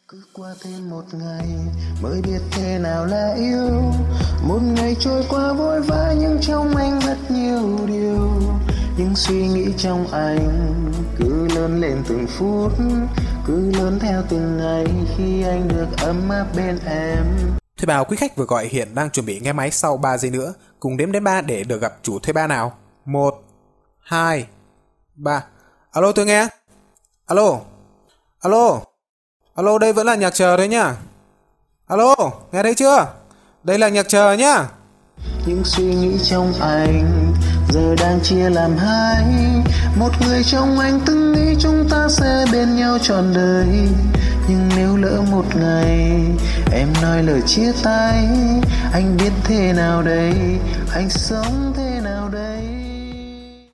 Cứ qua thêm một ngày mới biết thế nào là yêu. Một ngày trôi qua vội vã nhưng trong anh rất nhiều điều. Những suy nghĩ trong anh cứ lớn lên từng phút, cứ lớn theo từng ngày khi anh được ấm áp bên em. Thuê bao quý khách vừa gọi hiện đang chuẩn bị nghe máy sau 3 giây nữa. Cùng đếm đến 3 để được gặp chủ thuê bao nào. 1, 2, 3. Alo, tôi nghe. Alo. Alo. Alo, đây vẫn là nhạc chờ đấy nhá. Alo, nghe thấy chưa? Đây là nhạc chờ nhá. Những suy nghĩ trong anh giờ đang chia làm hai. Một người trong anh từng nghĩ chúng ta sẽ bên nhau trọn đời. Nhưng nếu lỡ một ngày em nói lời chia tay, anh biết thế nào đây? Anh sống